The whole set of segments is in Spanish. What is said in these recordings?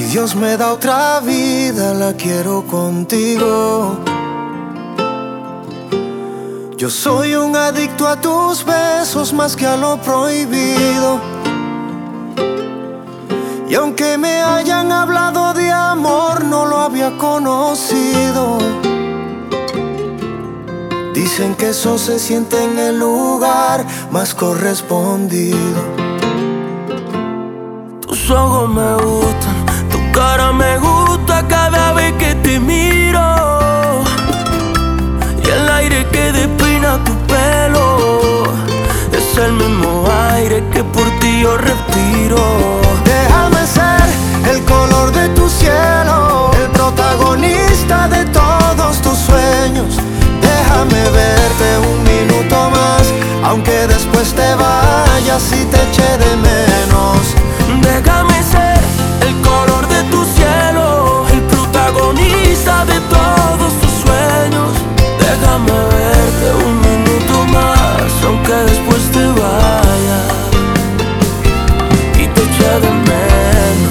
Dios me da otra vida, la quiero contigo. Yo soy un adicto a tus besos más que a lo prohibido. Y aunque me hayan hablado de amor, no lo había conocido. Dicen que eso se siente en el lugar más correspondido. Tus ojos me gustan, tu cara me gusta cada vez que te miro. Y el aire que despeina tu pelo es el mismo aire que por ti yo respiro. Déjame ser el color de tu cielo, el protagonista de todos tus sueños. Déjame verte un minuto más, aunque después te vayas y te eche de menos. Déjame ser el color de tu cielo, el protagonista de todos tus sueños. Déjame verte un minuto más, aunque después te vayas y te eche de menos.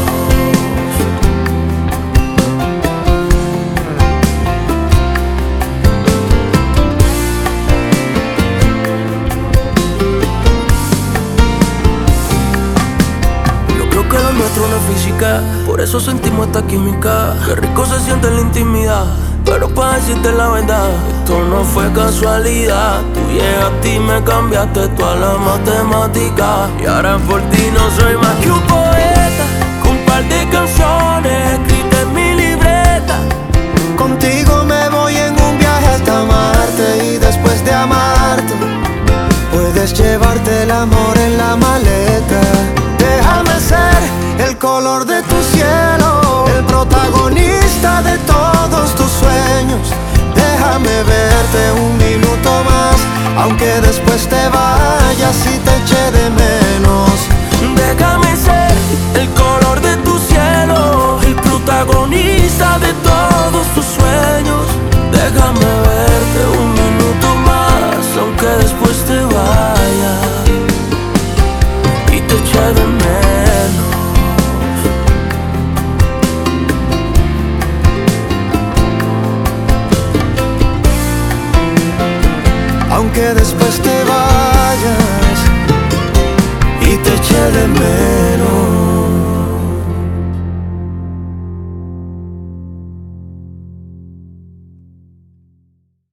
Que lo nuestro no es física, por eso sentimos esta química. Qué rico se siente la intimidad, pero para decirte la verdad, esto no fue casualidad. Tú llegaste y me cambiaste toda la matemática. Y ahora por ti no soy más que un poeta, con un par de canciones escritas en mi libreta. Contigo me voy en un viaje hasta Marte, y después de amarte puedes llevarte el amor en la maleta. Déjame ser el color de tu cielo, el protagonista de todos tus sueños. Déjame verte un minuto más, aunque después te vayas y te eche de menos. Déjame ser